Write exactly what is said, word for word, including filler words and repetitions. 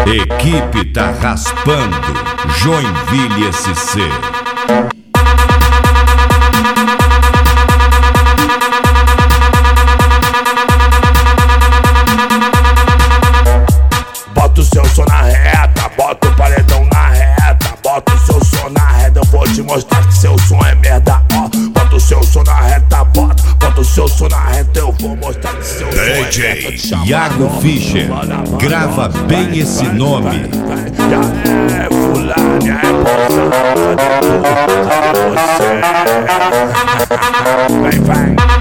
Equipe tá raspando, Joinville S C. Bota o seu som na reta, bota o paredão na reta, bota o seu som na reta, eu vou te mostrar que seu som é merda, ó. Bota o seu som na reta, bota, bota o seu som na reta, eu vou mostrar que seu som é merda. D J Iago Fischer, grava bem esse nome. Já é fulano, é bolsa, cadê tu, cadê você? Vem, vem.